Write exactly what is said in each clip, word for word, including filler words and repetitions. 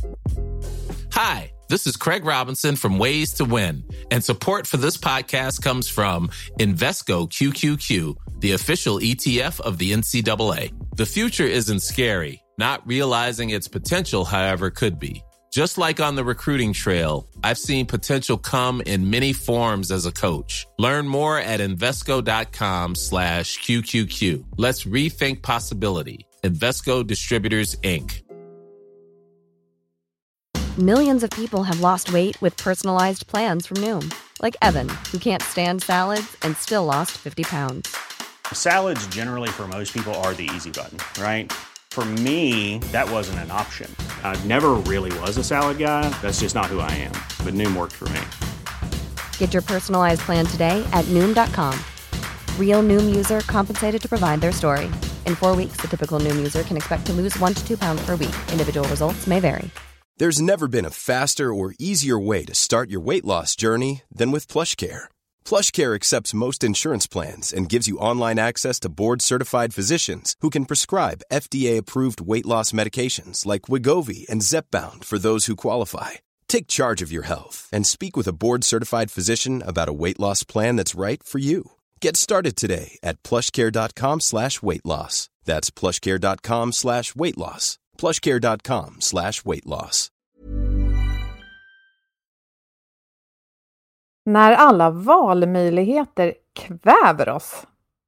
Hi, this is Craig Robinson from Ways to Win, and support for this podcast comes from Invesco Q Q Q, the official E T F of the N C double A. The future isn't scary. Not realizing its potential, however, could be. Just like on the recruiting trail, I've seen potential come in many forms as a coach. Learn more at Invesco.com slash QQQ. Let's rethink possibility. Invesco Distributors, Incorporated. Millions of people have lost weight with personalized plans from Noom. Like Evan, who can't stand salads and still lost fifty pounds. Salads generally for most people are the easy button, right? For me, that wasn't an option. I never really was a salad guy. That's just not who I am. But Noom worked for me. Get your personalized plan today at Noom dot com. Real Noom user compensated to provide their story. In four weeks, the typical Noom user can expect to lose one to two pounds per week. Individual results may vary. There's never been a faster or easier way to start your weight loss journey than with PlushCare. PlushCare accepts most insurance plans and gives you online access to board-certified physicians who can prescribe F D A-approved weight loss medications like Wegovy and Zepbound for those who qualify. Take charge of your health and speak with a board-certified physician about a weight loss plan that's right for you. Get started today at plushcare.com slash weight loss. That's plushcare.com slash weight loss. plushcare.com slash weight loss. När alla valmöjligheter kväver oss.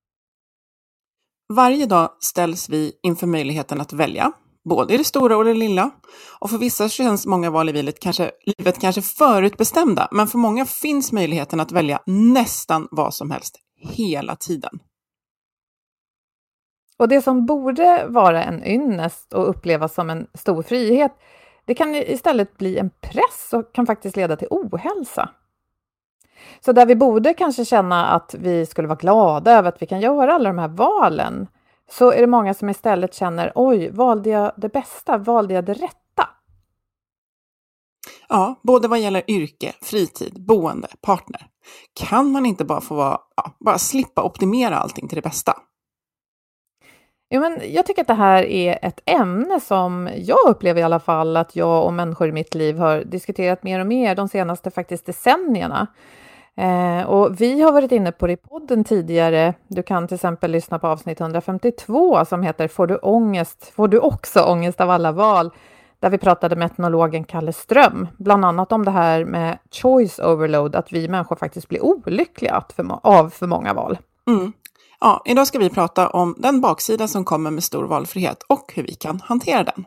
Varje dag ställs vi inför möjligheten att välja, både i det stora och det lilla. Och för vissa känns många val i livet kanske, livet kanske förutbestämda, men för många finns möjligheten att välja nästan vad som helst hela tiden. Och det som borde vara en ynnest och upplevas som en stor frihet, det kan istället bli en press och kan faktiskt leda till ohälsa. Så där vi borde kanske känna att vi skulle vara glada över att vi kan göra alla de här valen, så är det många som istället känner, oj, valde jag det bästa, valde jag det rätta? Ja, både vad gäller yrke, fritid, boende, partner. Kan man inte bara få vara, ja, bara slippa optimera allting till det bästa? Jo, men jag tycker att det här är ett ämne som jag upplever i alla fall att jag och människor i mitt liv har diskuterat mer och mer de senaste faktiskt decennierna. Eh, och vi har varit inne på det i podden tidigare. Du kan till exempel lyssna på avsnitt hundrafemtiotvå som heter Får du ångest? Får du också ångest av alla val? Där vi pratade med etnologen Kalle Ström. Bland annat om det här med choice overload. Att vi människor faktiskt blir olyckliga av för många val. Mm. Ja, idag ska vi prata om den baksida som kommer med stor valfrihet och hur vi kan hantera den.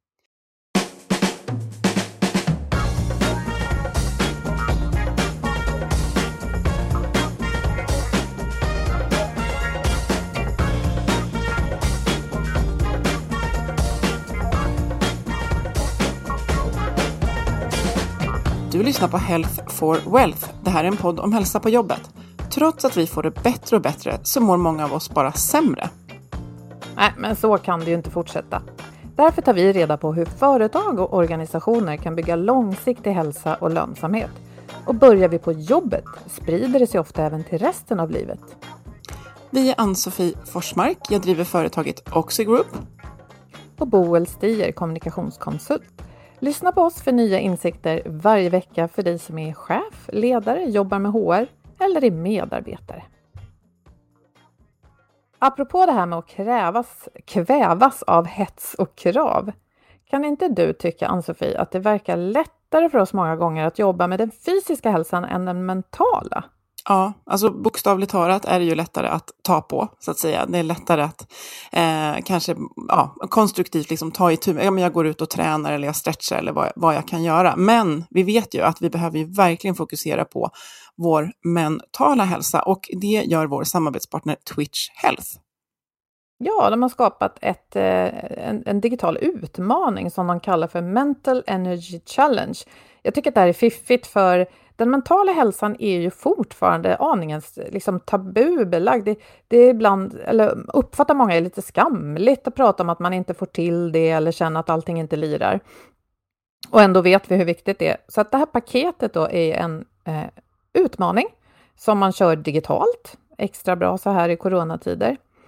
Du lyssnar på Health for Wealth. Det här är en podd om hälsa på jobbet. Trots att vi får det bättre och bättre så mår många av oss bara sämre. Nej, men så kan det ju inte fortsätta. Därför tar vi reda på hur företag och organisationer kan bygga långsiktig hälsa och lönsamhet. Och börjar vi på jobbet sprider det sig ofta även till resten av livet. Vi är Ann-Sofie Forsmark. Jag driver företaget Oxigroup. Och Boel Stier, kommunikationskonsult. Lyssna på oss för nya insikter varje vecka för dig som är chef, ledare, jobbar med H R eller är medarbetare. Apropå det här med att krävas, kvävas av hets och krav. Kan inte du tycka, Ann-Sofie, att det verkar lättare för oss många gånger att jobba med den fysiska hälsan än den mentala? Ja, alltså bokstavligt talat är det ju lättare att ta på, så att säga. Det är lättare att eh, kanske ja, konstruktivt liksom ta i tur. Ja, men jag går ut och tränar eller jag stretchar eller vad, vad jag kan göra. Men vi vet ju att vi behöver ju verkligen fokusera på vår mentala hälsa. Och det gör vår samarbetspartner Twitch Health. Ja, de har skapat ett, en, en digital utmaning som de kallar för Mental Energy Challenge. Jag tycker att det här är fiffigt, för den mentala hälsan är ju fortfarande aningens liksom tabubelagd. Det, det är ibland, eller uppfattar många är lite skamligt att prata om att man inte får till det eller känner att allting inte lirar. Och ändå vet vi hur viktigt det är. Så att det här paketet då är en eh, utmaning som man kör digitalt. Extra bra så här i coronatider.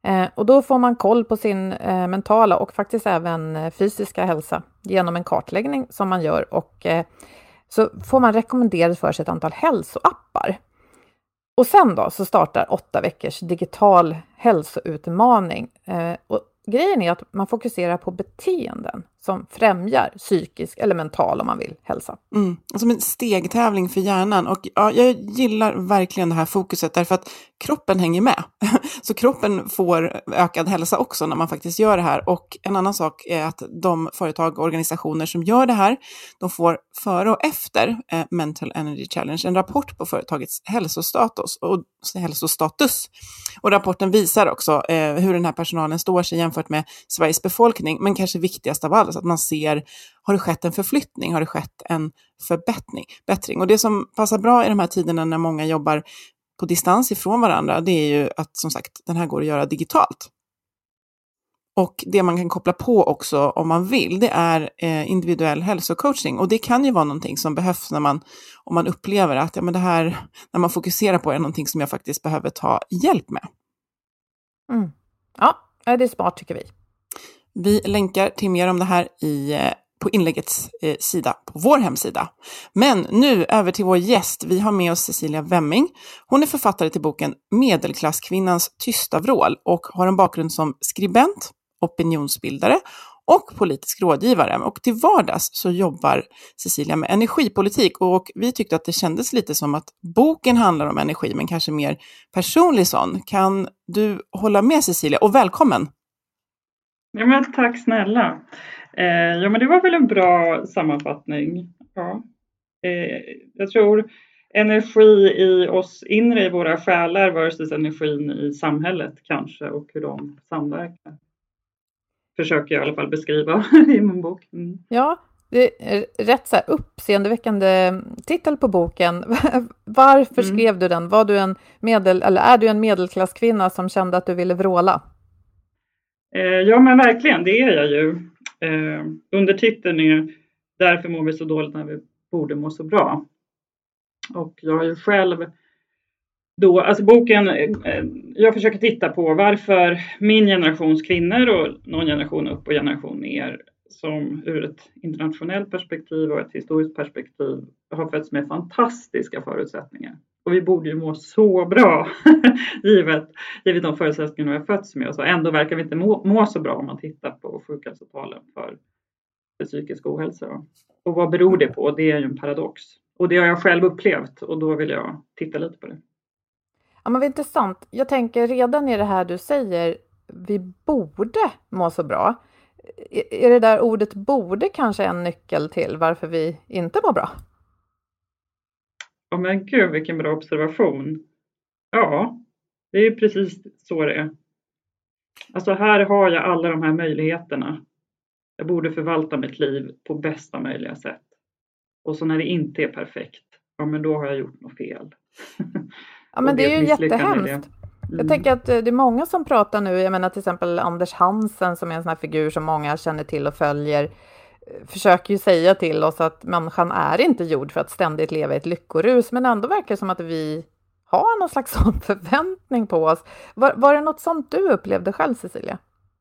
Eh, och då får man koll på sin eh, mentala och faktiskt även eh, fysiska hälsa genom en kartläggning som man gör. Och eh, så får man rekommenderat för sig ett antal hälsoappar. Och sen då så startar åtta veckors digital hälsoutmaning. Eh, och grejen är att man fokuserar på beteenden som främjar psykisk eller mental, om man vill, hälsa. Mm. Som en stegtävling för hjärnan. Och ja, jag gillar verkligen det här fokuset därför att kroppen hänger med. Så kroppen får ökad hälsa också när man faktiskt gör det här. Och en annan sak är att de företag och organisationer som gör det här, de får före och efter eh, Mental Energy Challenge en rapport på företagets hälsostatus och hälsostatus. Och rapporten visar också eh, hur den här personalen står sig jämfört med Sveriges befolkning. Men kanske viktigast av allt, att man ser, har det skett en förflyttning, har det skett en förbättring. Bättring. Och det som passar bra i de här tiderna när många jobbar på distans ifrån varandra, det är ju att som sagt den här går att göra digitalt. Och det man kan koppla på också om man vill, det är eh, individuell hälsocoaching. Och det kan ju vara någonting som behövs när man, om man upplever att ja, men det här, när man fokuserar på är någonting som jag faktiskt behöver ta hjälp med. Mm. Ja, det är smart tycker vi. Vi länkar till mer om det här i, på inläggets eh, sida på vår hemsida. Men nu över till vår gäst. Vi har med oss Cecilia Wemming. Hon är författare till boken Medelklasskvinnans tysta vrål och har en bakgrund som skribent, opinionsbildare och politisk rådgivare. Och till vardags så jobbar Cecilia med energipolitik och vi tyckte att det kändes lite som att boken handlar om energi men kanske mer personlig sån. Kan du hålla med Cecilia? Och välkommen! Ja, men tack snälla. Eh, ja, men det var väl en bra sammanfattning. Ja. Eh, jag tror energi i oss inre i våra själar versus energin i samhället kanske och hur de samverkar. Försöker jag i alla fall beskriva i min bok. Mm. Ja, det är rätt så här uppseendeväckande titel på boken. Varför mm. skrev du den? Var du en medel, eller är du en medelklasskvinna som kände att du ville vråla? Eh, ja, men verkligen, det är jag ju. Eh, undertiteln är Därför mår vi så dåligt när vi borde må så bra. Och jag har ju själv då, alltså boken, eh, jag försöker titta på varför min generations kvinnor och någon generation upp och generation ner som ur ett internationellt perspektiv och ett historiskt perspektiv har fötts med fantastiska förutsättningar. Och vi borde ju må så bra givet, givet de förutsättningar vi har fötts med. Och så ändå verkar vi inte må, må så bra om man tittar på sjukhälsotalen för, för psykisk ohälsa. Och vad beror det på? Det är ju en paradox. Och det har jag själv upplevt och då vill jag titta lite på det. Ja, men det är intressant. Jag tänker redan i det här du säger, vi borde må så bra. Är det där ordet borde kanske en nyckel till varför vi inte mår bra? Ja, men gud vilken bra observation. Ja, det är precis så det är. Alltså här har jag alla de här möjligheterna. Jag borde förvalta mitt liv på bästa möjliga sätt. Och så när det inte är perfekt, ja men då har jag gjort något fel. Ja, men det är ju jättehemskt. Mm. Jag tänker att det är många som pratar nu, jag menar till exempel Anders Hansen som är en sån här figur som många känner till och följer, försöker ju säga till oss att människan är inte gjord för att ständigt leva i ett lyckorus, men ändå verkar det som att vi har någon slags sån förväntning på oss. Var, var det något sånt du upplevde själv, Cecilia?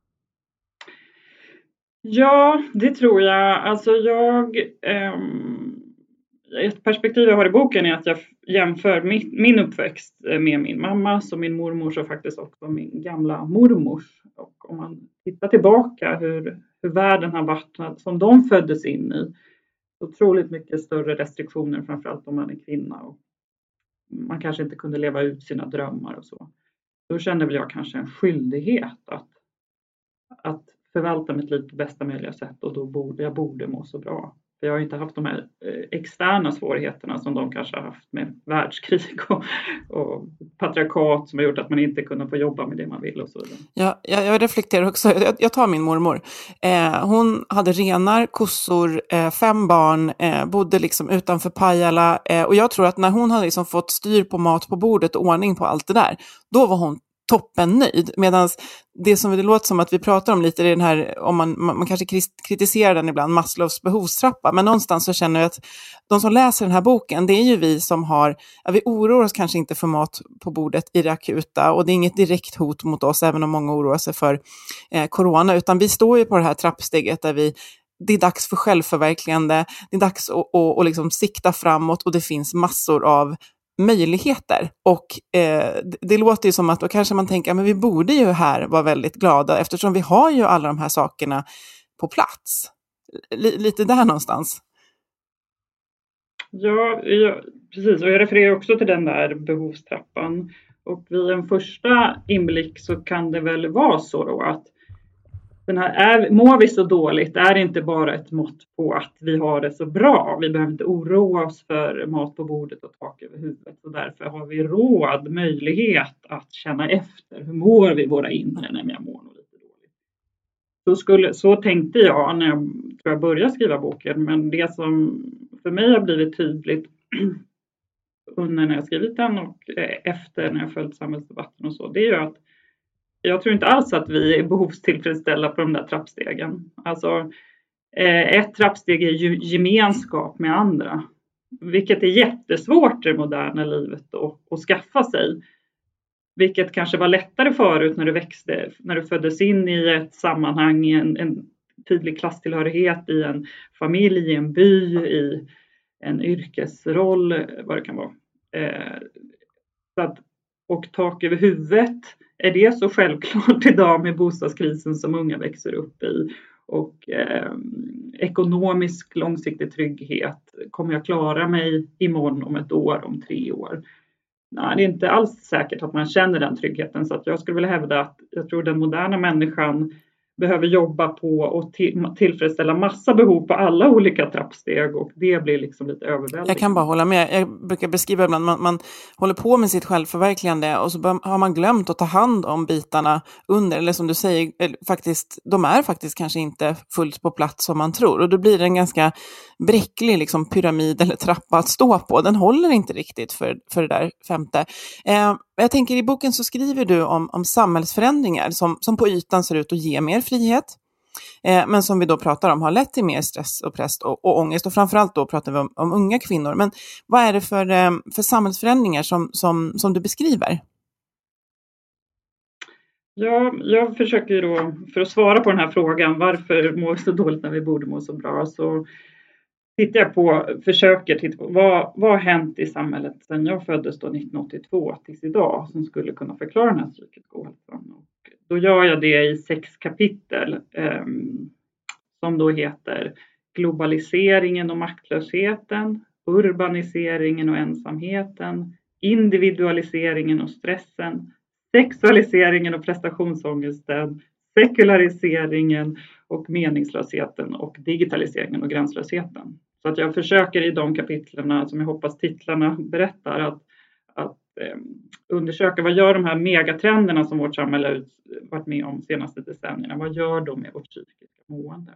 Ja, det tror jag. Alltså jag... Um... Ett perspektiv jag har i boken är att jag jämför min, min uppväxt med min mammas och min mormors och faktiskt också min gamla mormors. Och om man tittar tillbaka hur, hur världen har varit som de föddes in i. Otroligt mycket större restriktioner, framförallt om man är kvinna. Och man kanske inte kunde leva ut sina drömmar och så. Då kände väl jag kanske en skyldighet att, att förvalta mitt liv på bästa möjliga sätt. Och då borde jag borde må så bra. Jag har inte haft de här externa svårigheterna som de kanske har haft med världskrig och, och patriarkat som har gjort att man inte kunde få jobba med det man vill och så vidare. Ja, jag, jag reflekterar också. Jag, jag tar min mormor. Eh, hon hade renar, kossor, eh, fem barn, eh, bodde liksom utanför Pajala. Eh, och jag tror att när hon hade liksom fått styr på mat på bordet och ordning på allt det där, då var hon toppennöjd. Medan det som det låter som att vi pratar om lite är den här, om man, man, man kanske kritiserar den ibland, Maslows behovstrappa. Men någonstans så känner jag att de som läser den här boken, det är ju vi som har, ja, vi oroar oss kanske inte för mat på bordet i det akuta. Och det är inget direkt hot mot oss, även om många oroar sig för eh, corona. Utan vi står ju på det här trappsteget där vi, det är dags för självförverkligande. Det är dags att, att, att liksom sikta framåt, och det finns massor av möjligheter. Och eh, det, det låter ju som att då kanske man tänker, men vi borde ju här vara väldigt glada eftersom vi har ju alla de här sakerna på plats. L- lite där någonstans. Ja, ja, precis. Och jag refererar också till den där behovstrappan. Och vid en första inblick så kan det väl vara så då att den här, är, mår vi så dåligt är det inte bara ett mått på att vi har det så bra. Vi behöver inte oroa oss för mat på bordet och tak över huvudet. Och därför har vi råd, möjlighet att känna efter. Hur mår vi våra inre när jag mår lite dåligt? Så, skulle, så tänkte jag när jag, tror jag började skriva boken. Men det som för mig har blivit tydligt under när jag skrivit den och efter när jag följt samhällsdebatten och så. Det är ju att jag tror inte alls att vi är behovstillfredsställda på de där trappstegen. Alltså ett trappsteg är ju gemenskap med andra. Vilket är jättesvårt i det moderna livet att, att skaffa sig. Vilket kanske var lättare förut när du växte. När du föddes in i ett sammanhang, i en, en tydlig klasstillhörighet, i en familj, i en by, i en yrkesroll, vad det kan vara. Eh, så att, och tak över huvudet. Är det så självklart idag med bostadskrisen som unga växer upp i? Och eh, ekonomisk långsiktig trygghet. Kommer jag klara mig imorgon, om ett år, om tre år? Nej, det är inte alls säkert att man känner den tryggheten. Så att jag skulle vilja hävda att jag tror den moderna människan behöver jobba på och till, tillfredsställa massa behov på alla olika trappsteg, och det blir liksom lite överväldigande. Jag kan bara hålla med. Jag brukar beskriva ibland, man, man håller på med sitt självförverkligande och så har man glömt att ta hand om bitarna under, eller som du säger, faktiskt, de är faktiskt kanske inte fullt på plats som man tror, och då blir det en ganska bräcklig liksom, pyramid eller trappa att stå på. Den håller inte riktigt för, för det där femte. Eh, jag tänker, i boken så skriver du om, om samhällsförändringar som, som på ytan ser ut att ge mer frihet. Eh, men som vi då pratar om har lett till mer stress och press och, och ångest. Och framförallt då pratar vi om, om unga kvinnor. Men vad är det för, eh, för samhällsförändringar som, som, som du beskriver? Ja, jag försöker ju då, för att svara på den här frågan, varför mår vi så dåligt när vi borde må så bra, så tittar jag på, försöker titta på vad, vad har hänt i samhället sedan jag föddes då nittonhundraåttiotvå tills idag som skulle kunna förklara den här psykiska ohälsan. Och då gör jag det i sex kapitel eh, som då heter globaliseringen och maktlösheten, urbaniseringen och ensamheten, individualiseringen och stressen, sexualiseringen och prestationsångesten, sekulariseringen och meningslösheten och digitaliseringen och gränslösheten. Så att jag försöker i de kapitlerna, som jag hoppas titlarna berättar, att, att eh, undersöka vad gör de här megatrenderna som vårt samhälle har varit med om de senaste decennierna. Vad gör de med vårt psykiska mående?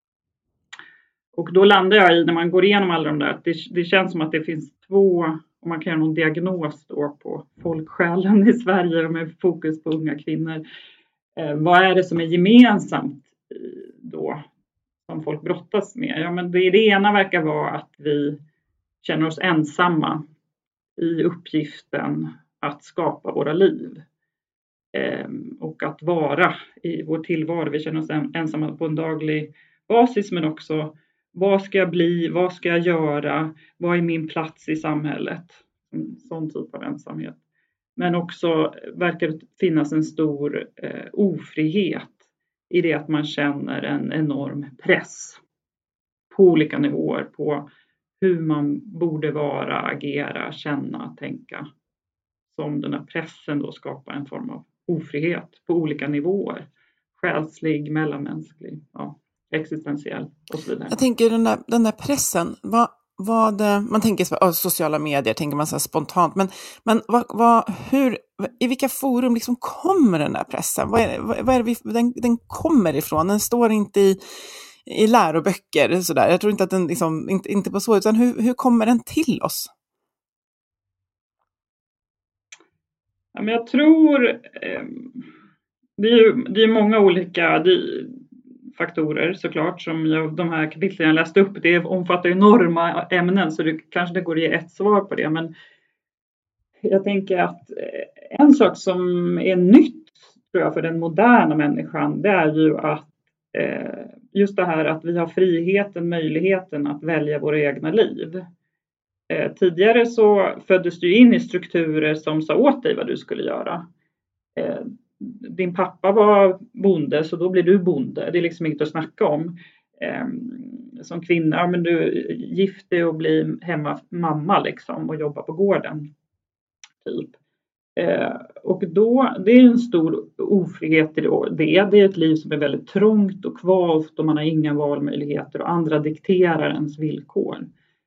Och då landar jag i, när man går igenom alla de där, det, det känns som att det finns två, och man kan göra någon diagnos då på folksjälen i Sverige med fokus på unga kvinnor. Eh, vad är det som är gemensamt då som folk brottas med? Ja, men det, det ena verkar vara att vi känner oss ensamma i uppgiften att skapa våra liv. Eh, och att vara i vår tillvaro. Vi känner oss en, ensamma på en daglig basis, men också vad ska jag bli, vad ska jag göra, vad är min plats i samhället? En sån typ av ensamhet. Men också verkar det finnas en stor eh, ofrihet i det att man känner en enorm press på olika nivåer på hur man borde vara, agera, känna, tänka. Som den här pressen då skapar en form av ofrihet på olika nivåer. Själslig, mellanmänsklig, ja, existentiell och så vidare. Jag tänker den där, den där pressen, vad, vad, man tänker så, oh, sociala medier, tänker man så här spontant, men, men vad, vad, hur, i vilka forum liksom kommer den där pressen? Vad är, vad, vad är det vi, den, den kommer ifrån? Den står inte i, i läroböcker så där. Jag tror inte att den liksom, inte, inte på så, utan hur, hur kommer den till oss? Ja, men jag tror eh, det är ju det är många olika det, faktorer såklart som jag, de här kapitlen jag läste upp. Det omfattar enorma ämnen så det kanske det går att ge ett svar på det. Men jag tänker att eh, en sak som är nytt tror jag för den moderna människan, det är ju att eh, just det här att vi har friheten, möjligheten att välja våra egna liv. Eh, tidigare så föddes du in i strukturer som sa åt dig vad du skulle göra. Eh, din pappa var bonde så då blir du bonde. Det är liksom inget att snacka om. Eh, som kvinna, men du gift dig och blir hemma mamma liksom och jobbar på gården. Typ. Eh, och då, det är en stor ofrihet i det. Det är ett liv som är väldigt trångt och kvavt och man har inga valmöjligheter och andra dikterar ens villkor.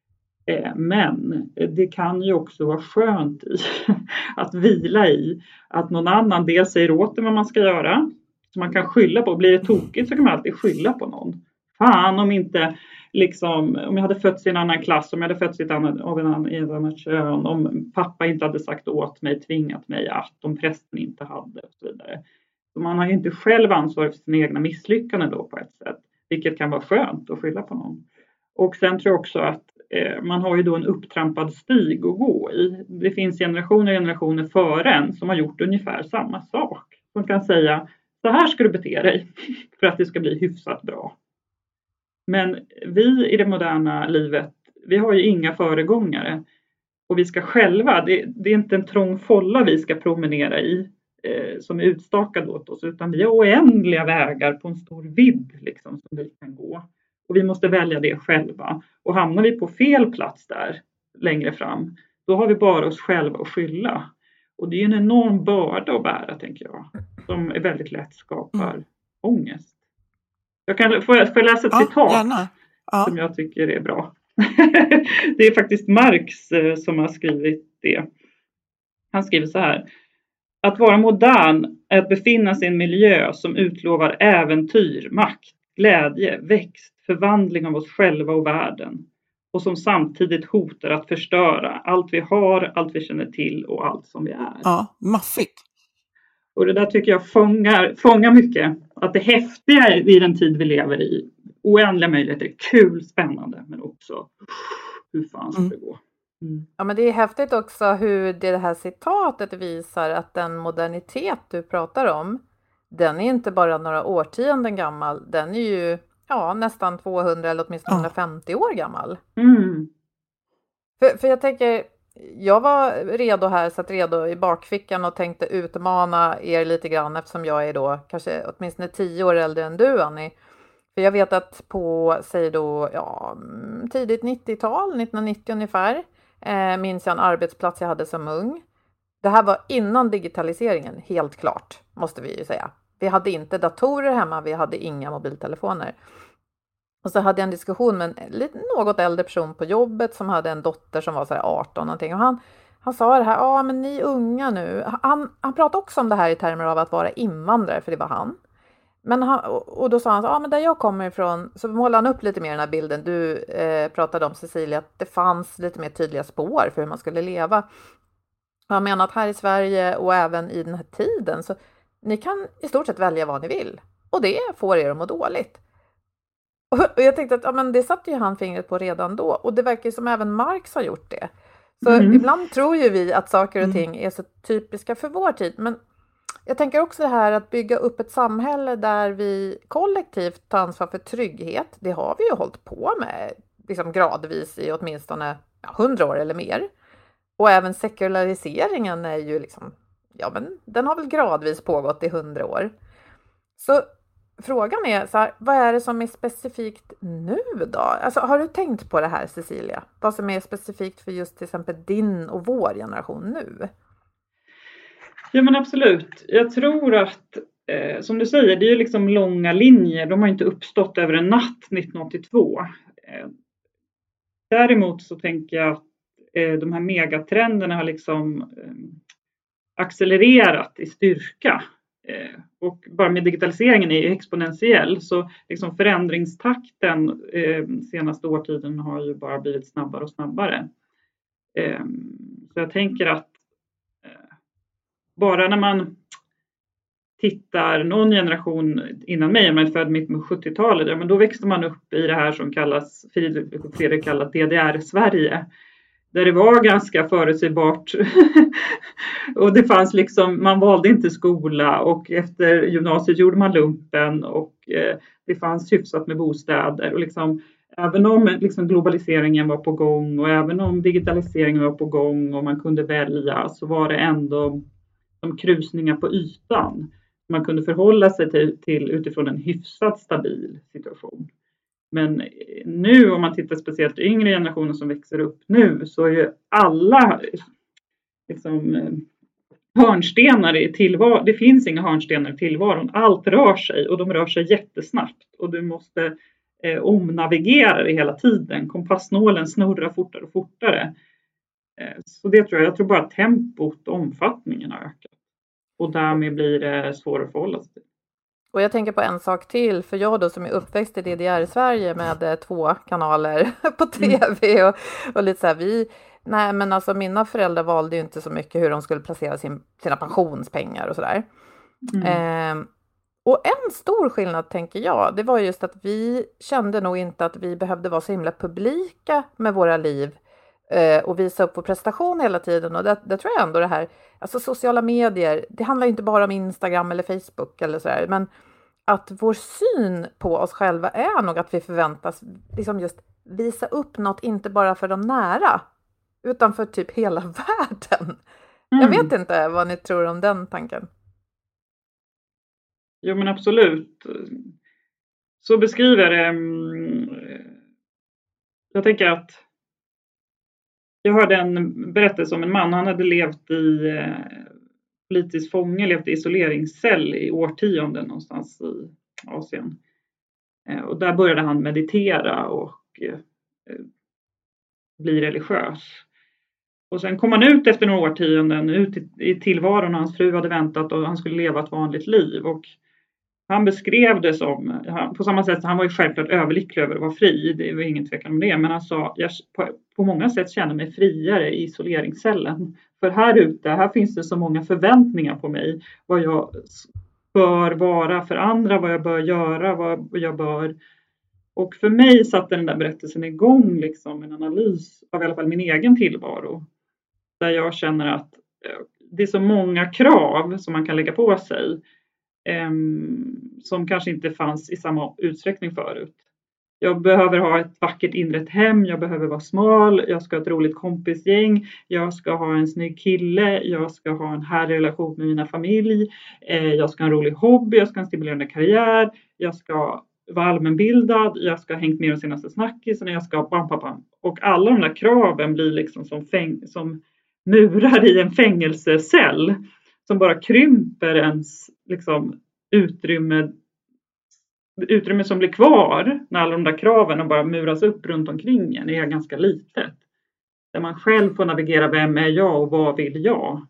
Men det kan ju också vara skönt i, att vila i att någon annan del säger åt en vad man ska göra. Så man kan skylla på. Blir det tokigt så kan man alltid skylla på någon. Fan om inte liksom, om jag hade fötts i en annan klass, om jag hade fötts i ett annat, av en annan, i ett annat kön, om pappa inte hade sagt åt mig, tvingat mig att, om prästen inte hade och så vidare. Så man har ju inte själv ansvar för sina egna misslyckanden då på ett sätt. Vilket kan vara skönt att skylla på någon. Och sen tror jag också att man har ju då en upptrampad stig att gå i. Det finns generationer och generationer före en som har gjort ungefär samma sak. Som kan säga, så här ska du bete dig för att det ska bli hyfsat bra. Men vi i det moderna livet, vi har ju inga föregångare. Och vi ska själva, det, det är inte en trång folla vi ska promenera i eh, som är utstakad åt oss. Utan vi har oändliga vägar på en stor vidd liksom, som vi kan gå. Och vi måste välja det själva. Och hamnar vi på fel plats där längre fram, då har vi bara oss själva att skylla. Och det är en enorm börda att bära, tänker jag. Som är väldigt lätt skapar mm. ångest. Jag kan, får, jag, får jag läsa ett ja, citat gärna. Ja. Som jag tycker är bra. Det är faktiskt Marx eh, som har skrivit det. Han skriver så här. Att vara modern är att befinna sig i en miljö som utlovar äventyr, makt, glädje, växt, förvandling av oss själva och världen. Och som samtidigt hotar att förstöra allt vi har, allt vi känner till och allt som vi är. Ja, maffigt. Och det där tycker jag fångar, fångar mycket. Att det häftiga i den tid vi lever i. Oändliga möjligheter, kul, spännande. Men också, hur fan ska det gå? Mm. Ja, men det är häftigt också hur det här citatet visar att den modernitet du pratar om, den är inte bara några årtionden gammal. Den är ju ja, nästan tvåhundra eller åtminstone hundrafemtio år gammal. Mm. För, för jag tänker, jag var redo här, satt redo i bakfickan och tänkte utmana er lite grann eftersom jag är då kanske åtminstone tio år äldre än du, Annie. För jag vet att på, säg då, ja, tidigt nittiotal, nittonhundranittio ungefär, eh, minns jag en arbetsplats jag hade som ung. Det här var innan digitaliseringen, helt klart, måste vi ju säga. Vi hade inte datorer hemma, vi hade inga mobiltelefoner. Och så hade jag en diskussion med en lite, något äldre person på jobbet som hade en dotter som var så här arton någonting. Och han, han sa det här, ja men ni unga nu. Han, han pratade också om det här i termer av att vara invandrare, för det var han. Men han, och då sa han, ja men där jag kommer ifrån, så målade han upp lite mer den här bilden. Du eh, pratade om, Cecilia, att det fanns lite mer tydliga spår för hur man skulle leva. Och han menar att här i Sverige och även i den här tiden så ni kan i stort sett välja vad ni vill. Och det får er att må dåligt. Och jag tänkte att ja, men det satte ju han fingret på redan då. Och det verkar som även Marx har gjort det. Så mm. ibland tror ju vi att saker och ting är så typiska för vår tid. Men jag tänker också det här att bygga upp ett samhälle där vi kollektivt tar ansvar för trygghet. Det har vi ju hållit på med liksom gradvis i åtminstone hundra ja, år eller mer. Och även sekulariseringen är ju liksom, ja men den har väl gradvis pågått i hundra år. Så frågan är så här, vad är det som är specifikt nu då? Alltså har du tänkt på det här, Cecilia? Vad som är specifikt för just till exempel din och vår generation nu? Ja men absolut. Jag tror att, eh, som du säger, det är ju liksom långa linjer. De har inte uppstått över en natt nittonhundraåttiotvå. Eh, däremot så tänker jag att eh, de här megatrenderna har liksom eh, accelererat i styrka. Eh, och bara med digitaliseringen är exponentiell. Så liksom förändringstakten eh, senaste årtiden har ju bara blivit snabbare och snabbare. Eh, så jag tänker att bara när man tittar någon generation innan mig, om man är född mitt på sjuttiotalet, ja, men då växte man upp i det här som kallas, Fredrik kallat D D R-Sverige. Där det var ganska förutsägbart. Och det fanns liksom, man valde inte skola och efter gymnasiet gjorde man lumpen och eh, det fanns hyfsat med bostäder. Och liksom, även om liksom, globaliseringen var på gång och även om digitaliseringen var på gång och man kunde välja, så var det ändå som krusningar på ytan. Man kunde förhålla sig till, till utifrån en hyfsat stabil situation. Men nu om man tittar speciellt yngre generationer som växer upp nu, så är ju alla liksom, hörnstenar i tillvaron. Det finns inga hörnstenar i tillvaron. Allt rör sig och de rör sig jättesnabbt. Och du måste eh, omnavigera det hela tiden. Kompassnålen snurrar fortare och fortare. Eh, så det tror jag, jag tror bara tempot och omfattningen har ökat. Och därmed blir det svårare att förhålla sig till. Och jag tänker på en sak till, för jag då som är uppväxt i D D R-Sverige med eh, två kanaler på tv och, och lite så här, vi, nej men alltså mina föräldrar valde ju inte så mycket hur de skulle placera sin, sina pensionspengar och sådär. Mm. Eh, och en stor skillnad tänker jag, det var just att vi kände nog inte att vi behövde vara så himla publika med våra liv eh, och visa upp vår prestation hela tiden. Och det, det tror jag ändå det här, alltså sociala medier, det handlar inte bara om Instagram eller Facebook eller sådär, men att vår syn på oss själva är nog att vi förväntas liksom just visa upp något, inte bara för de nära, utan för typ hela världen. Mm. Jag vet inte vad ni tror om den tanken. Jo men absolut. Så beskriver det. Jag tänker att jag hörde en berättelse om en man. Han hade levt i politisk fånge, levt i isoleringscell i årtionden någonstans i Asien. Och där började han meditera och bli religiös. Och sen kom han ut efter några årtionden ut i, i tillvaron. Hans fru hade väntat och han skulle leva ett vanligt liv. Och han beskrev det som, på samma sätt, han var ju självklart överlycklig över att vara fri. Det var ingen tvekan om det. Men han sa, jag på, på många sätt känner mig friare i isoleringscellen. För här ute, här finns det så många förväntningar på mig. Vad jag bör vara för andra, vad jag bör göra, vad jag bör. Och för mig satte den där berättelsen igång liksom en analys av i alla fall min egen tillvaro. Där jag känner att det är så många krav som man kan lägga på sig. Eh, som kanske inte fanns i samma utsträckning förut. Jag behöver ha ett vackert inrett hem, jag behöver vara smal, jag ska ha ett roligt kompisgäng, jag ska ha en snygg kille, jag ska ha en härlig relation med mina familj, eh, jag ska ha en rolig hobby, jag ska ha en stimulerande karriär, jag ska vara allmänbildad, jag ska ha hängt med de senaste snackisen, jag ska bam, bam, bam. Och alla de där kraven blir liksom som, fäng- som murar i en fängelsecell som bara krymper ens liksom, utrymme utrymme som blir kvar när alla de där kraven och bara muras upp runt omkring en är ganska litet. Där man själv får navigera, vem är jag och vad vill jag?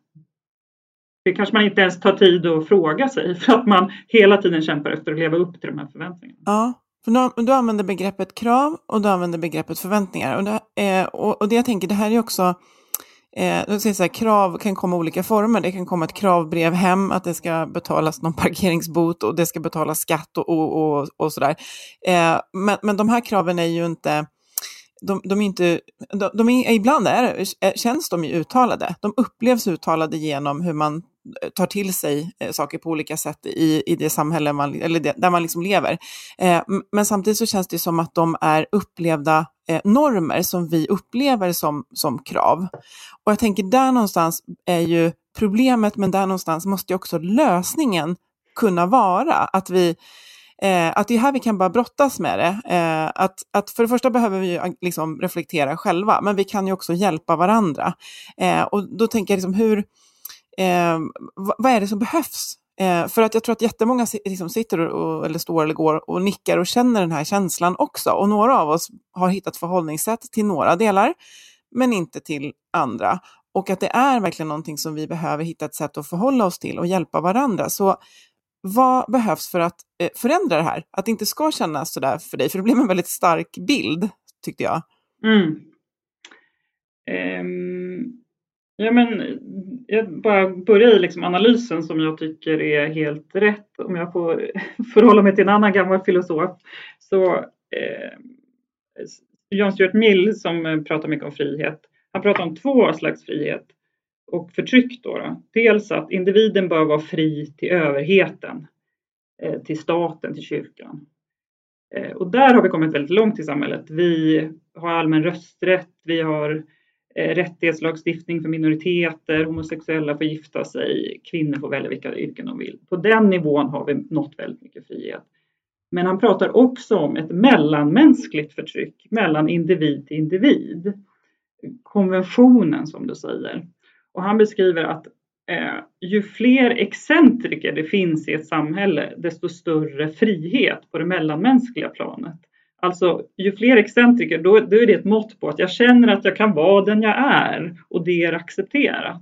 Det kanske man inte ens tar tid att fråga sig för att man hela tiden kämpar efter att leva upp till de här förväntningarna. Ja, för du, du använder begreppet krav och du använder begreppet förväntningar. Och det, eh, och, och det jag tänker, det här är också Eh, då säger så här, krav kan komma i olika former. Det kan komma ett kravbrev hem att det ska betalas någon parkeringsbot och det ska betalas skatt och, och, och, och sådär. Eh, men, men de här kraven är ju inte, de, de är inte, de, de är, ibland är, känns de ju uttalade. De upplevs uttalade genom hur man tar till sig eh, saker på olika sätt i, i det samhälle man, eller det, där man liksom lever. Eh, men samtidigt så känns det som att de är upplevda eh, normer som vi upplever som, som krav. Och jag tänker där någonstans är ju problemet, men där någonstans måste ju också lösningen kunna vara att vi Eh, att det är här vi kan bara brottas med det. Eh, att, att för det första behöver vi ju liksom reflektera själva, men vi kan ju också hjälpa varandra. Eh, och då tänker jag liksom hur, eh, vad, vad är det som behövs? Eh, för att jag tror att jättemånga liksom sitter och, eller står eller går och nickar och känner den här känslan också. Och några av oss har hittat förhållningssätt till några delar, men inte till andra. Och att det är verkligen någonting som vi behöver hitta ett sätt att förhålla oss till och hjälpa varandra. Så vad behövs för att eh, förändra det här? Att det inte ska kännas sådär för dig. För det blev en väldigt stark bild, tyckte jag. Mm. Um, Ja, men jag bara börjar i liksom analysen som jag tycker är helt rätt. Om jag får förhålla mig till en annan gammal filosof. Så eh, John Stuart Mill som pratar mycket om frihet. Han pratar om två slags frihet och förtryck då. då. Dels att individen bör vara fri till överheten. Eh, till staten, till kyrkan. Eh, och där har vi kommit väldigt långt i samhället. Vi har allmän rösträtt, vi har rättighetslagstiftning för minoriteter, homosexuella får gifta sig, kvinnor får välja vilka yrken de vill. På den nivån har vi nått väldigt mycket frihet. Men han pratar också om ett mellanmänskligt förtryck mellan individ till individ. Konventionen som du säger. Och han beskriver att eh, ju fler excentriker det finns i ett samhälle, desto större frihet på det mellanmänskliga planet. Alltså ju fler excentriker, då, då är det ett mått på att jag känner att jag kan vara den jag är och det är accepterat.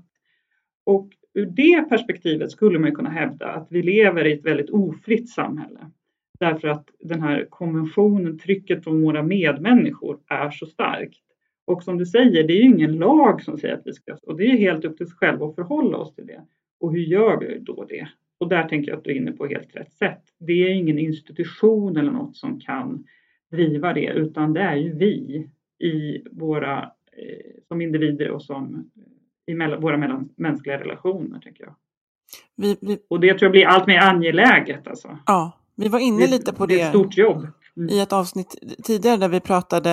Och ur det perspektivet skulle man kunna hävda att vi lever i ett väldigt ofritt samhälle. Därför att den här konventionen, trycket från våra medmänniskor är så starkt. Och som du säger, det är ju ingen lag som säger att vi ska, och det är helt upp till oss själva att förhålla oss till det. Och hur gör vi då det? Och där tänker jag att du är inne på helt rätt sätt. Det är ingen institution eller något som kan driva det, utan det är ju vi i våra, eh, som individer och som i mellan, våra mellanmänskliga relationer, tänker jag. Vi, vi... Och det tror jag blir allt mer angeläget. Alltså. Ja, vi var inne det, lite på det. Det är ett stort jobb. Mm. I ett avsnitt tidigare där vi pratade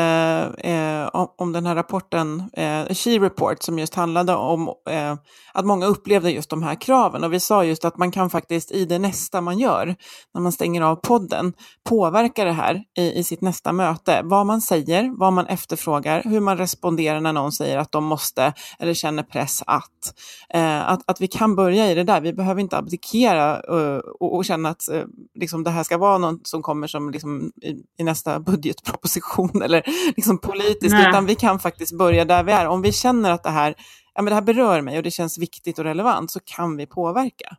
eh, om, om den här rapporten, eh, She Report, som just handlade om eh, att många upplevde just de här kraven. Och vi sa just att man kan faktiskt i det nästa man gör, när man stänger av podden, påverka det här i, i sitt nästa möte. Vad man säger, vad man efterfrågar, hur man responderar när någon säger att de måste eller känner press att. Eh, att, att vi kan börja i det där. Vi behöver inte abdikera uh, och, och känna att uh, liksom det här ska vara något som kommer som liksom i, i nästa budgetproposition eller liksom politiskt. Nej. Utan vi kan faktiskt börja där vi är. Om vi känner att det här, ja, men det här berör mig och det känns viktigt och relevant, så kan vi påverka.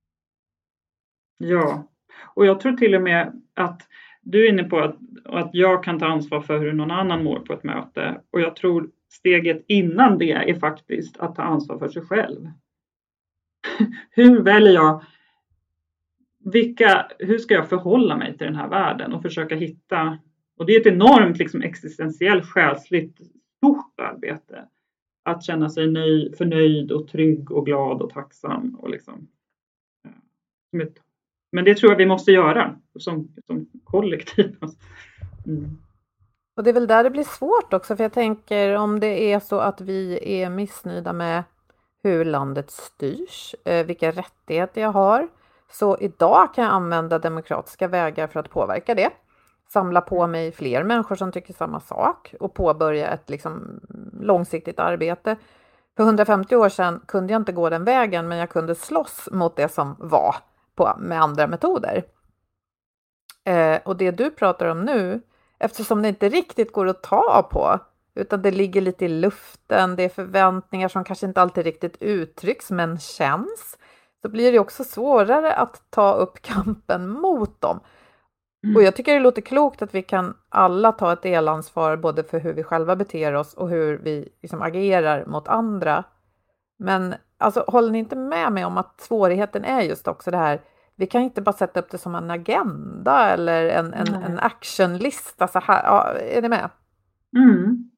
Ja, och jag tror till och med att du är inne på att, att jag kan ta ansvar för hur någon annan mår på ett möte. Och jag tror steget innan det är faktiskt att ta ansvar för sig själv. Hur väljer jag, vilka, hur ska jag förhålla mig till den här världen och försöka hitta, och det är ett enormt liksom existentiellt, själsligt stort arbete. Att känna sig nöj, förnöjd och trygg och glad och tacksam. Och liksom, men det tror jag vi måste göra som, som kollektiv. Mm. Och det är väl där det blir svårt också. För jag tänker om det är så att vi är missnöjda med hur landet styrs, eh, vilka rättigheter jag har. Så idag kan jag använda demokratiska vägar för att påverka det. Samla på mig fler människor som tycker samma sak och påbörja ett liksom långsiktigt arbete. För hundrafemtio år sedan kunde jag inte gå den vägen, men jag kunde slåss mot det som var på, med andra metoder. Eh, och det du pratar om nu, eftersom det inte riktigt går att ta på, utan det ligger lite i luften, det är förväntningar som kanske inte alltid riktigt uttrycks men känns, så blir det också svårare att ta upp kampen mot dem. Mm. Och jag tycker det låter klokt att vi kan alla ta ett delansvar både för hur vi själva beter oss och hur vi liksom agerar mot andra. Men alltså, håller ni inte med mig om att svårigheten är just också det här, vi kan inte bara sätta upp det som en agenda eller en, en, en actionlista så här, ja, är ni med? Mm.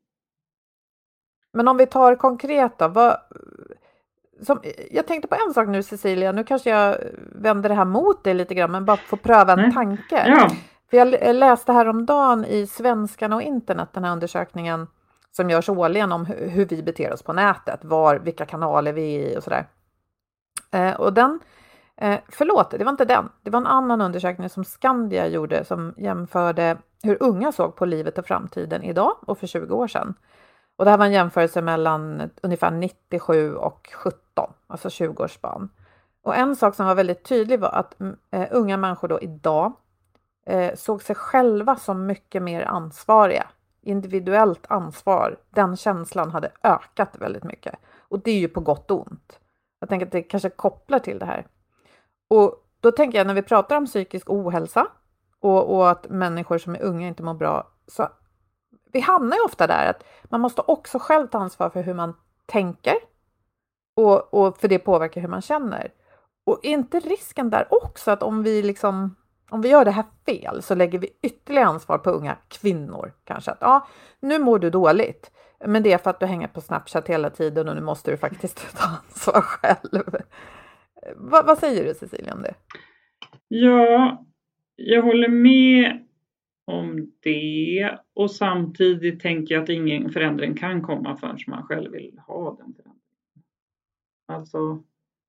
Men om vi tar konkret då, vad, som, jag tänkte på en sak nu Cecilia, nu kanske jag vänder det här mot dig lite grann, men bara få pröva en Nej. tanke. Ja. För jag läste häromdagen i Svenskarna och internet, den här undersökningen som görs årligen om hur, hur vi beter oss på nätet, var, vilka kanaler vi är i och sådär. Eh, och den, eh, förlåt, det var inte den, det var en annan undersökning som Skandia gjorde som jämförde hur unga såg på livet och framtiden idag och för tjugo år sedan. Och det här var en jämförelse mellan ungefär nittiosju och sjutton, alltså tjugo års spann. Och en sak som var väldigt tydlig var att uh, unga människor då idag uh, såg sig själva som mycket mer ansvariga. Individuellt ansvar, den känslan hade ökat väldigt mycket. Och det är ju på gott och ont. Jag tänker att det kanske kopplar till det här. Och då tänker jag när vi pratar om psykisk ohälsa och, och att människor som är unga inte mår bra, så vi hamnar ju ofta där att man måste också själv ta ansvar för hur man tänker, Och, och för det påverkar hur man känner. Och är inte risken där också att om vi liksom, om vi gör det här fel så lägger vi ytterligare ansvar på unga kvinnor kanske. Att ja, nu mår du dåligt. Men det är för att du hänger på Snapchat hela tiden och nu måste du faktiskt ta ansvar själv. Va, vad säger du, Cecilia, om det? Ja, jag håller med om det. Och samtidigt tänker jag att ingen förändring kan komma förrän man själv vill ha den förändringen. Alltså,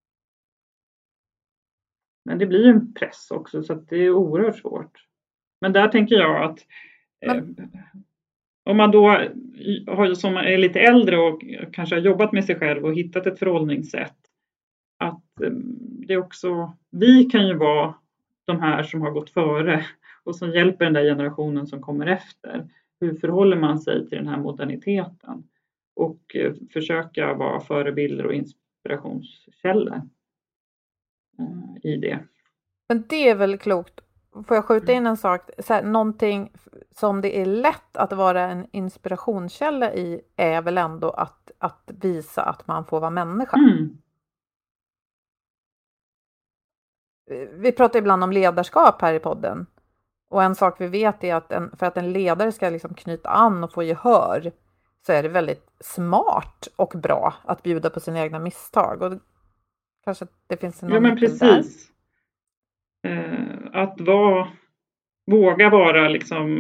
men det blir en press också så att det är oerhört svårt. Men där tänker jag att men... eh, om man då har, som är lite äldre och kanske har jobbat med sig själv och hittat ett förhållningssätt, att eh, det också, vi kan ju vara de här som har gått före och som hjälper den där generationen som kommer efter. Hur förhåller man sig till den här moderniteten? Och eh, försöka vara förebilder och inspirationskällor eh, i det. Men det är väl klokt. Får jag skjuta in en sak? Så här, någonting som det är lätt att vara en inspirationskälla i är väl ändå att, att visa att man får vara människa. Mm. Vi pratar ibland om ledarskap här i podden. Och en sak vi vet är att en, för att en ledare ska liksom knyta an och få gehör så är det väldigt smart och bra att bjuda på sina egna misstag. Och kanske det finns en ja, men precis. Eh, att vara, våga vara liksom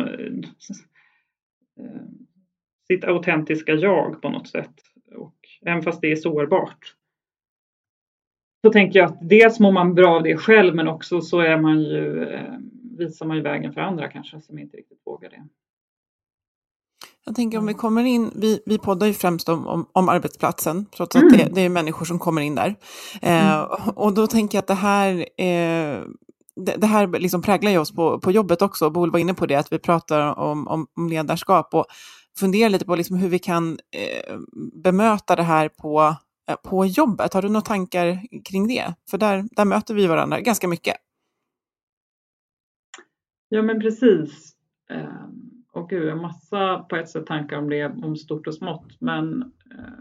eh, sitt autentiska jag på något sätt. Och även fast det är sårbart. Så tänker jag att dels mår man bra av det själv, men också så är man ju, eh, visar man ju vägen för andra kanske som inte riktigt vågar det. Jag tänker om vi kommer in, vi, vi poddar ju främst om, om, om arbetsplatsen, trots att mm. det, det är människor som kommer in där. Eh, mm. Och då tänker jag att det här, eh, det, det här liksom präglar ju oss på, på jobbet också. Boel var inne på det, att vi pratar om, om, om ledarskap och funderar lite på liksom hur vi kan eh, bemöta det här på, eh, på jobbet. Har du några tankar kring det? För där, där möter vi varandra ganska mycket. Ja, men precis. Eh... Och gud, en massa på ett sätt tankar om det, om stort och smått. Men, eh,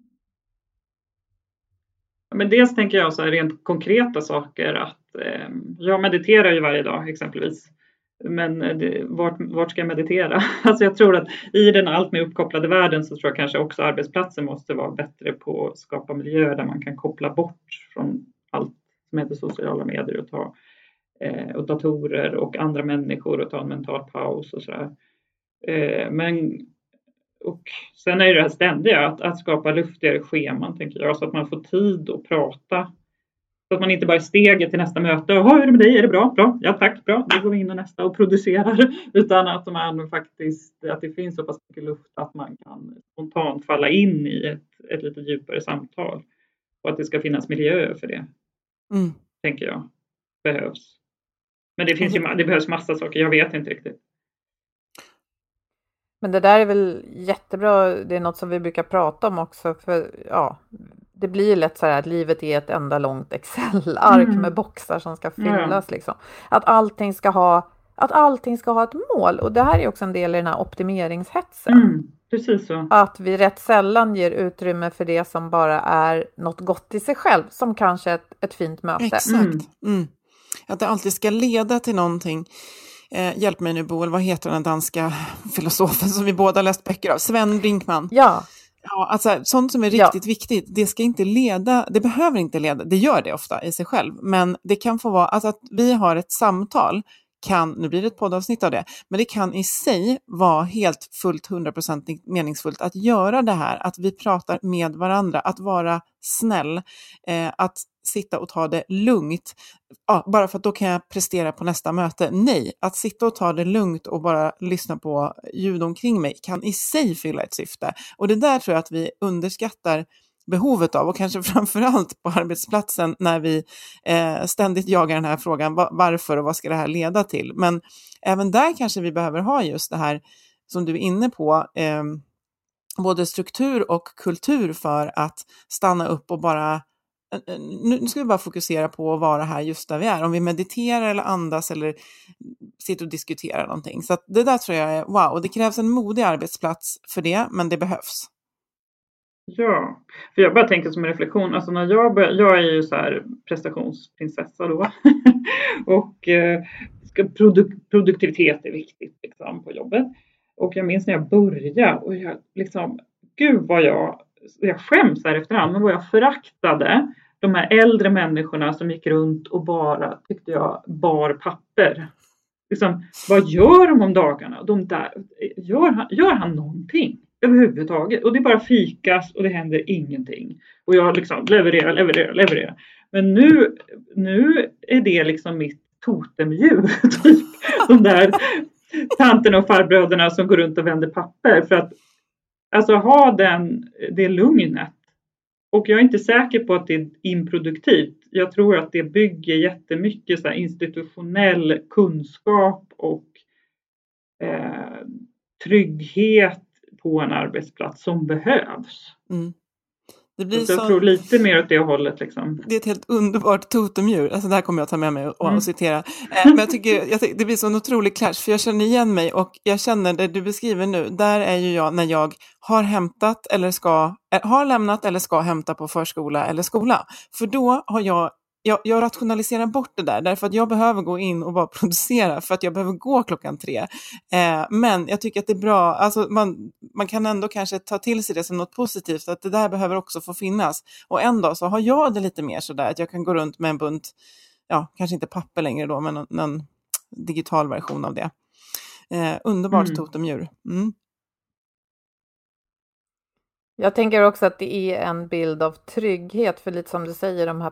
men dels tänker jag så här rent konkreta saker. Att eh, jag mediterar ju varje dag exempelvis. Men det, vart, vart ska jag meditera? Alltså jag tror att i den allt mer uppkopplade världen så tror jag kanske också arbetsplatsen måste vara bättre på att skapa miljöer där man kan koppla bort från allt som heter sociala medier och ta eh, och datorer och andra människor och ta en mental paus och sådär. Men och sen är det det här ständiga att, att skapa luftigare scheman tänker jag, så att man får tid att prata, så att man inte bara steget till nästa möte och hur är det med dig, är det bra? Bra, ja tack, bra, då går vi in och nästa och producerar, utan att man faktiskt, att det finns så pass mycket luft att man kan spontant falla in i ett, ett lite djupare samtal och att det ska finnas miljöer för det mm. tänker jag behövs. Men det finns ju, det behövs massa saker, jag vet inte riktigt. Men det där är väl jättebra, det är något som vi brukar prata om också, för ja, det blir lätt så här att livet är ett enda långt Excel-ark mm. med boxar som ska fyllas mm. liksom. Att allting ska ha, att allting ska ha ett mål, och det här är också en del i den här optimeringshetsen. Mm. Precis så. Att vi rätt sällan ger utrymme för det som bara är något gott i sig själv, som kanske ett, ett fint möte. Exakt. Mm. Mm. Att det alltid ska leda till någonting. Eh, hjälp mig nu, Boel, vad heter den danska filosofen som vi båda läst böcker av? Sven Brinkmann. Ja. Ja, alltså sånt som är riktigt ja. viktigt, det ska inte leda, det behöver inte leda, det gör det ofta i sig själv, men det kan få vara, alltså att vi har ett samtal kan, nu blir det ett poddavsnitt av det, men det kan i sig vara helt fullt hundraprocentigt meningsfullt att göra det här, att vi pratar med varandra, att vara snäll, eh, att sitta och ta det lugnt, ja, bara för att då kan jag prestera på nästa möte. Nej, att sitta och ta det lugnt och bara lyssna på ljud omkring mig kan i sig fylla ett syfte. Och det där tror jag att vi underskattar behovet av, och kanske framförallt på arbetsplatsen när vi eh, ständigt jagar den här frågan, va- varför och vad ska det här leda till? Men även där kanske vi behöver ha just det här som du är inne på, eh, både struktur och kultur för att stanna upp och bara nu ska vi bara fokusera på att vara här just där vi är. Om vi mediterar eller andas eller sitter och diskuterar någonting. Så att det där tror jag är wow. Och det krävs en modig arbetsplats för det, men det behövs. Ja, för jag bara tänker som en reflektion, alltså när jag bör, jag är ju så här prestationsprinsessa då och eh, ska produk, produktivitet är viktigt liksom på jobbet. Och jag minns när jag började och jag liksom, gud vad jag, jag skäms här efterhand, men vad jag föraktade de här äldre människorna som gick runt och bara, tyckte jag, bar papper. Liksom, vad gör de om dagarna? De där, gör, han, gör han någonting överhuvudtaget? Och det bara fikas och det händer ingenting. Och jag liksom levererar, levererar, levererar. Men nu, nu är det liksom mitt totemdjur. Typ. De där tanterna och farbröderna som går runt och vänder papper. För att alltså ha den, det lugnet. Och jag är inte säker på att det är improduktivt. Jag tror att det bygger jättemycket så här institutionell kunskap och eh, trygghet på en arbetsplats som behövs. Mm. Det blir så jag så... tror lite mer åt det hållet. Liksom. Det är ett helt underbart totemdjur. Alltså det här kommer jag ta med mig och, mm. och citera. Eh, men jag tycker, jag tycker det blir så en otrolig clash. För jag känner igen mig och jag känner det du beskriver nu. Där är ju jag när jag har hämtat eller ska, har lämnat eller ska hämta på förskola eller skola. För då har jag Jag, jag rationaliserar bort det där därför att jag behöver gå in och bara producera för att jag behöver gå klockan tre. Eh, men jag tycker att det är bra, alltså man, man kan ändå kanske ta till sig det som något positivt, att det där behöver också få finnas. Och en dag så har jag det lite mer sådär att jag kan gå runt med en bunt, ja kanske inte papper längre då, men en, en digital version av det. Eh, underbart mm. totemdjur. Mm. Jag tänker också att det är en bild av trygghet, för lite som du säger, de här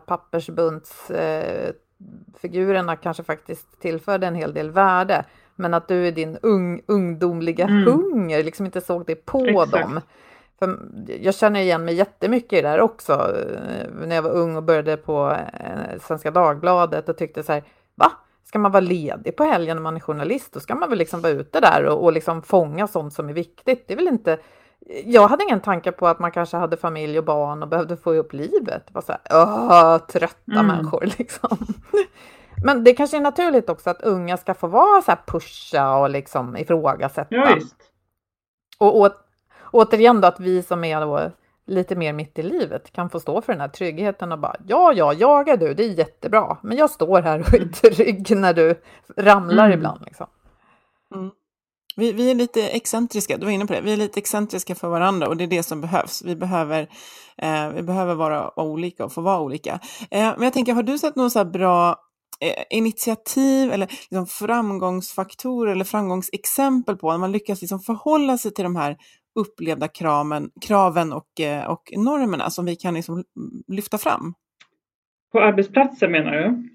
pappersbuntsfigurerna eh, kanske faktiskt tillförde en hel del värde, men att du i din ung, ungdomliga mm. hunger liksom inte såg det på Exakt. Dem. För jag känner igen mig jättemycket i det där också, när jag var ung och började på eh, Svenska Dagbladet och tyckte så här, va? Ska man vara ledig på helgen när man är journalist? Då ska man väl liksom vara ute där och, och liksom fånga sånt som är viktigt. Det är väl inte... Jag hade ingen tanke på att man kanske hade familj och barn och behövde få upp livet. Det var så här, åh, trötta mm. människor liksom. Men det kanske är naturligt också att unga ska få vara så här pusha och liksom ifrågasätta. Ja, visst. Och å, återigen då att vi som är då lite mer mitt i livet kan få stå för den här tryggheten och bara, ja, ja, jagar du, det är jättebra. Men jag står här och är trygg när du ramlar mm. ibland liksom. Mm. Vi, vi är lite excentriska, du var inne på det. Vi är lite excentriska för varandra och det är det som behövs. Vi behöver, eh, vi behöver vara olika och få vara olika. Eh, men jag tänker, har du sett någon så här bra eh, initiativ eller liksom framgångsfaktorer eller framgångsexempel på när man lyckas liksom förhålla sig till de här upplevda kraven, kraven och, eh, och normerna som vi kan liksom lyfta fram? På arbetsplatser menar du?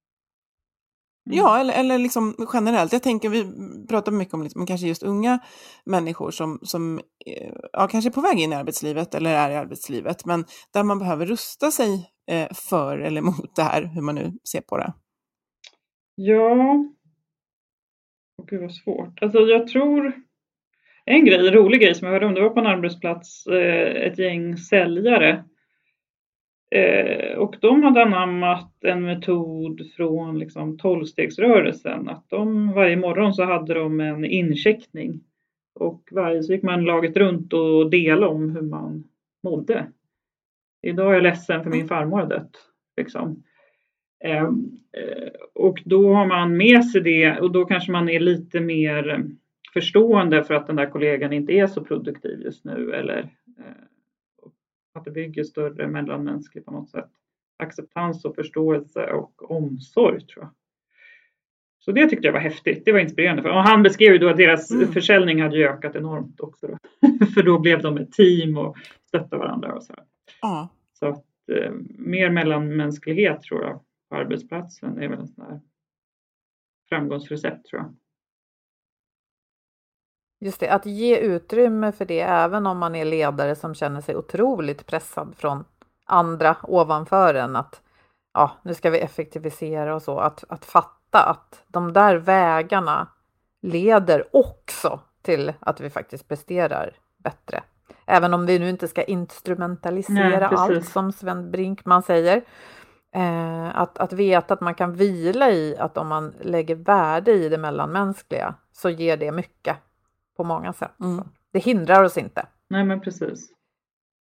Mm. Ja, eller, eller liksom generellt. Jag tänker, vi pratar mycket om liksom, kanske just unga människor som, som ja, kanske är på väg in i arbetslivet eller är i arbetslivet, men där man behöver rusta sig eh, för eller mot det här, hur man nu ser på det. Ja, och gud vad svårt. Alltså jag tror, en grej, en rolig grej som jag hörde om, det var på en arbetsplats, eh, ett gäng säljare. Eh, och de hade anammat en metod från liksom tolvstegsrörelsen, att de varje morgon så hade de en incheckning och varje så gick man laget runt och delade om hur man mådde. Idag är jag ledsen för min farmor har dött liksom. eh, eh, och då har man med sig det och då kanske man är lite mer förstående för att den där kollegan inte är så produktiv just nu, eller eh, att det bygger större mellanmänskligt på något sätt. Acceptans och förståelse och omsorg tror jag. Så det tyckte jag var häftigt. Det var inspirerande. Och han beskrev ju då att deras mm. försäljning hade ökat enormt också. Då. För då blev de ett team och stöttade varandra och så här. Ja. Så att eh, mer mellanmänsklighet tror jag på arbetsplatsen är väl en sån här framgångsrecept tror jag. Just det, att ge utrymme för det även om man är ledare som känner sig otroligt pressad från andra ovanför en. Att ja, nu ska vi effektivisera och så. Att, att fatta att de där vägarna leder också till att vi faktiskt presterar bättre. Även om vi nu inte ska instrumentalisera Nej, allt som Sven Brinkman säger. Eh, att, att veta att man kan vila i att om man lägger värde i det mellanmänskliga så ger det mycket. På många sätt. Mm. Det hindrar oss inte. Nej men precis.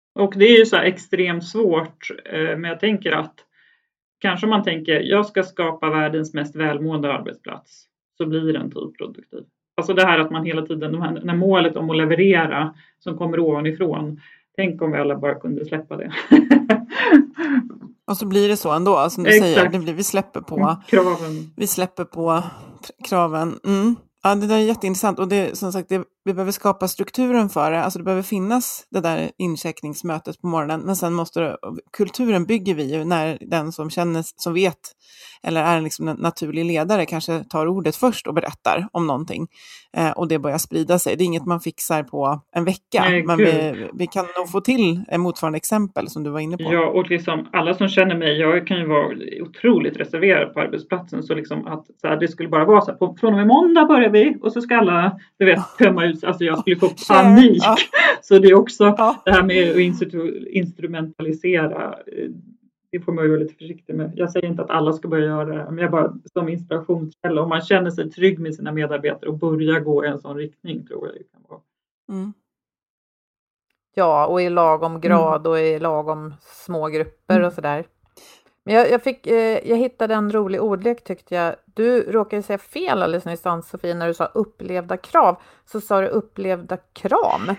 Och det är ju så här extremt svårt, men jag tänker att kanske man tänker jag ska skapa världens mest välmående arbetsplats, så blir den typ produktiv. Alltså det här att man hela tiden, de här, när målet om att leverera som kommer ovanifrån, tänk om vi alla bara kunde släppa det. Och så blir det så ändå, som du Exakt. säger, det blir, vi släpper på kraven. Vi släpper på kraven. Mm. Ja, det där är jätteintressant och det, som sagt, det, vi behöver skapa strukturen för det. Alltså det behöver finnas det där incheckningsmötet på morgonen, men sen måste det, kulturen bygger vi ju när den som känner, som vet eller är liksom en naturlig ledare kanske tar ordet först och berättar om någonting eh, och det börjar sprida sig. Det är inget man fixar på en vecka, Nej, men vi, vi kan nog få till en motsvarande exempel som du var inne på. Ja, och liksom alla som känner mig, jag kan ju vara otroligt reserverad på arbetsplatsen, så liksom att så här, det skulle bara vara så här, på, från och med måndag börjar vi och så ska alla, du vet, tömma ut, alltså jag skulle få panik. Ja. Så det är också ja. det här med att instru- instrumentalisera, det får man ju vara lite försiktig med. Jag säger inte att alla ska börja göra det, men jag bara som inspirationskälla, om man känner sig trygg med sina medarbetare och börja gå i en sån riktning, tror jag det kan vara. Mm. Ja, och i lagom grad och i lagom små grupper mm. och sådär. Men jag, jag, fick, eh, jag hittade en rolig ordlek tyckte jag. Du råkade säga fel alldeles nyss, Sofie, när du sa upplevda krav. Så sa du upplevda kram.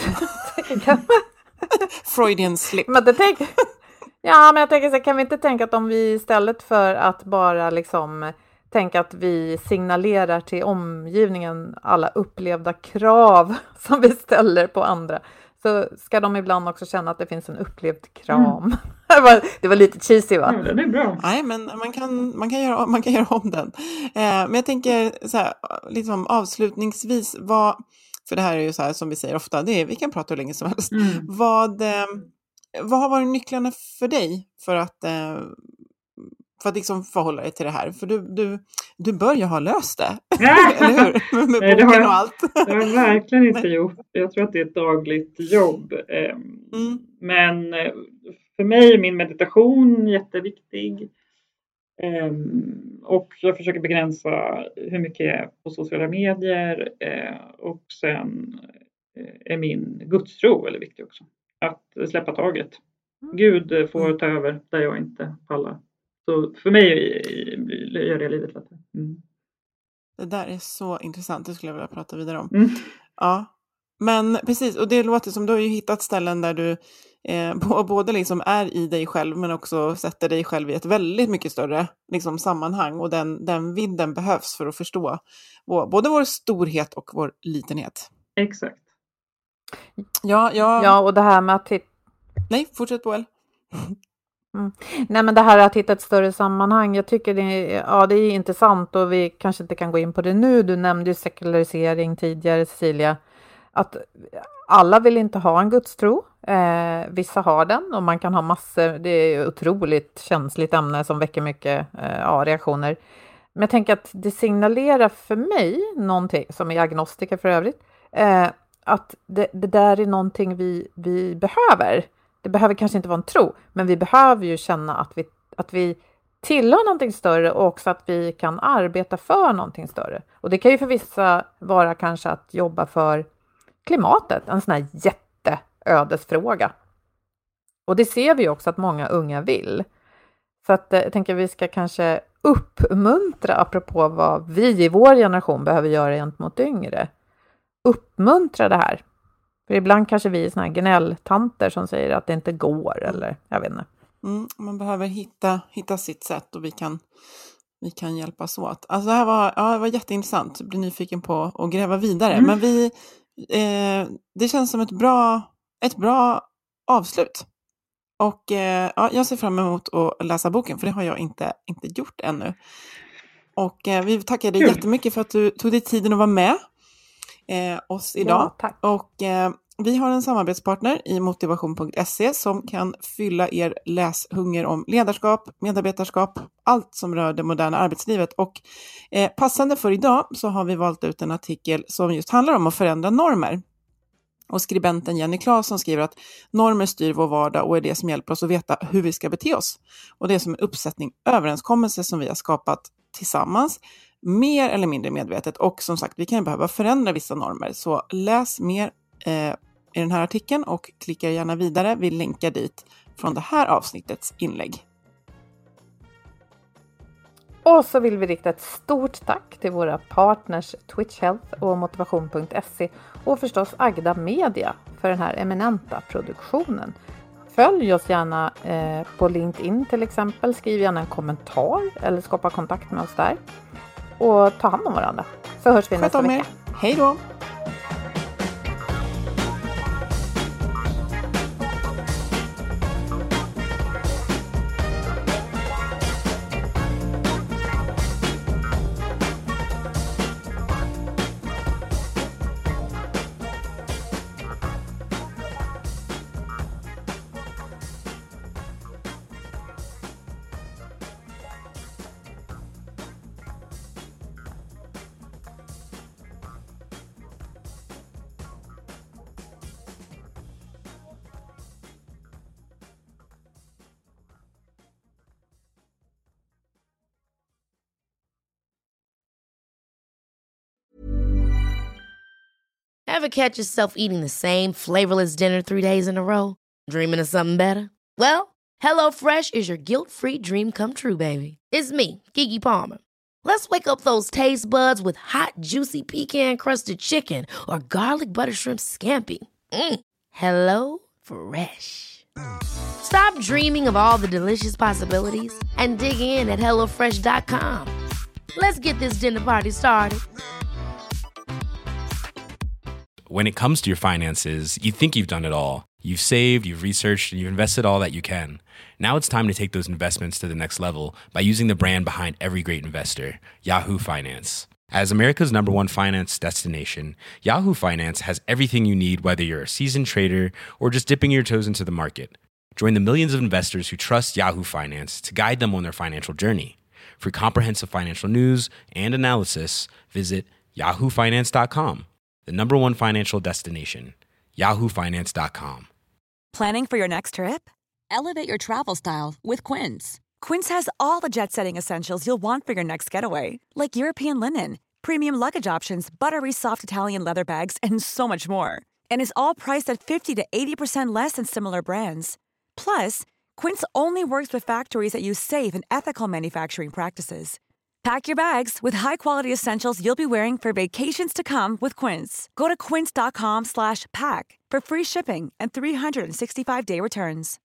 Freudian slip. Men det tänk, ja, men jag tänker så här, kan vi inte tänka att om vi istället för att bara liksom tänka att vi signalerar till omgivningen alla upplevda krav som vi ställer på andra, så ska de ibland också känna att det finns en upplevd kram. Mm. det, var, det var lite cheesy, va? Ja, det är bra. Nej, men man kan, man kan, göra, man kan göra om den. Eh, men jag tänker så här, liksom avslutningsvis, vad, för det här är ju så här som vi säger ofta, det är, vi kan prata hur länge som helst. Mm. Vad, eh, vad har varit nycklarna för dig för att, eh, för att liksom förhålla dig till det här? För du, du, du bör ju ha löst det, eller hur? Med Nej, boken det har jag, och allt. Det har jag verkligen inte gjort. Jag tror att det är ett dagligt jobb. Mm. Men för mig är min meditation jätteviktig. Och jag försöker begränsa hur mycket jag är på sociala medier. Och sen är min gudstro väldigt viktig också. Att släppa taget. Gud får ta över där jag inte pallar. Så för mig gör det livet lättare. Mm. Det där är så intressant. Det skulle jag vilja prata vidare om. Mm. Ja, men precis. Och det låter som du har ju hittat ställen där du eh, både liksom är i dig själv, men också sätter dig själv i ett väldigt mycket större liksom, sammanhang. Och den, den vidden behövs för att förstå vår, både vår storhet och vår litenhet. Exakt. Ja, ja. Ja, och det här med att titta... Nej, fortsätt Boel. Mm. Nej, men det här att hitta ett större sammanhang, jag tycker det är, ja, det är intressant och vi kanske inte kan gå in på det nu. Du nämnde ju sekularisering tidigare, Cecilia, att alla vill inte ha en gudstro. Eh, vissa har den och man kan ha massor, det är ju otroligt känsligt ämne som väcker mycket eh, ja, reaktioner. Men jag tänker att det signalerar för mig någonting, som är agnostiker för övrigt, eh, att det, det där är någonting vi, vi behöver. Det behöver kanske inte vara en tro, men vi behöver ju känna att vi, att vi tillhör någonting större och också att vi kan arbeta för någonting större. Och det kan ju för vissa vara kanske att jobba för klimatet, en sån här jätteödesfråga. Och det ser vi ju också att många unga vill. Så att jag tänker att vi ska kanske uppmuntra, apropå vad vi i vår generation behöver göra gentemot yngre. Uppmuntra det här. För ibland kanske vi är såna här gnälltanter som säger att det inte går, eller jag vet inte. Mm, man behöver hitta, hitta sitt sätt och vi kan, vi kan hjälpas åt. Alltså det här var, ja, det var jätteintressant. Jag blir nyfiken på att gräva vidare. Mm. Men vi, eh, det känns som ett bra, ett bra avslut. Och eh, ja, jag ser fram emot att läsa boken, för det har jag inte, inte gjort ännu. Och eh, vi tackar dig mm. jättemycket för att du tog dig tiden att vara med eh, oss idag. Ja, tack. Och eh, vi har en samarbetspartner i motivation punkt se som kan fylla er läshunger om ledarskap, medarbetarskap, allt som rör det moderna arbetslivet. Och eh, passande för idag så har vi valt ut en artikel som just handlar om att förändra normer. Och skribenten Jenny Claesson skriver att normer styr vår vardag och är det som hjälper oss att veta hur vi ska bete oss. Och det är som en uppsättning överenskommelser som vi har skapat tillsammans, mer eller mindre medvetet. Och som sagt, vi kan behöva förändra vissa normer. Så läs mer eh, i den här artikeln och klicka gärna vidare. Vi länkar dit från det här avsnittets inlägg. Och så vill vi rikta ett stort tack till våra partners Twitch Health och motivation punkt se och förstås Agda Media för den här eminenta produktionen. Följ oss gärna eh, på LinkedIn till exempel, skriv gärna en kommentar eller skapa kontakt med oss där. Och ta hand om varandra, så hörs vi nästa vecka. Hej då! Ever catch yourself eating the same flavorless dinner three days in a row? Dreaming of something better? Well, HelloFresh is your guilt-free dream come true, baby. It's me, Keke Palmer. Let's wake up those taste buds with hot, juicy pecan-crusted chicken or garlic butter shrimp scampi. Mm. Hello Fresh. Stop dreaming of all the delicious possibilities and dig in at hello fresh dot com. Let's get this dinner party started. When it comes to your finances, you think you've done it all. You've saved, you've researched, and you've invested all that you can. Now it's time to take those investments to the next level by using the brand behind every great investor, Yahoo Finance. As America's number one finance destination, Yahoo Finance has everything you need, whether you're a seasoned trader or just dipping your toes into the market. Join the millions of investors who trust Yahoo Finance to guide them on their financial journey. For comprehensive financial news and analysis, visit yahoo finance dot com. The number one financial destination, yahoo finance dot com. Planning for your next trip? Elevate your travel style with Quince. Quince has all the jet-setting essentials you'll want for your next getaway, like European linen, premium luggage options, buttery soft Italian leather bags, and so much more. And is all priced at fifty to eighty percent less than similar brands. Plus, Quince only works with factories that use safe and ethical manufacturing practices. Pack your bags with high-quality essentials you'll be wearing for vacations to come with Quince. Go to quince dot com slash pack for free shipping and three sixty-five day returns.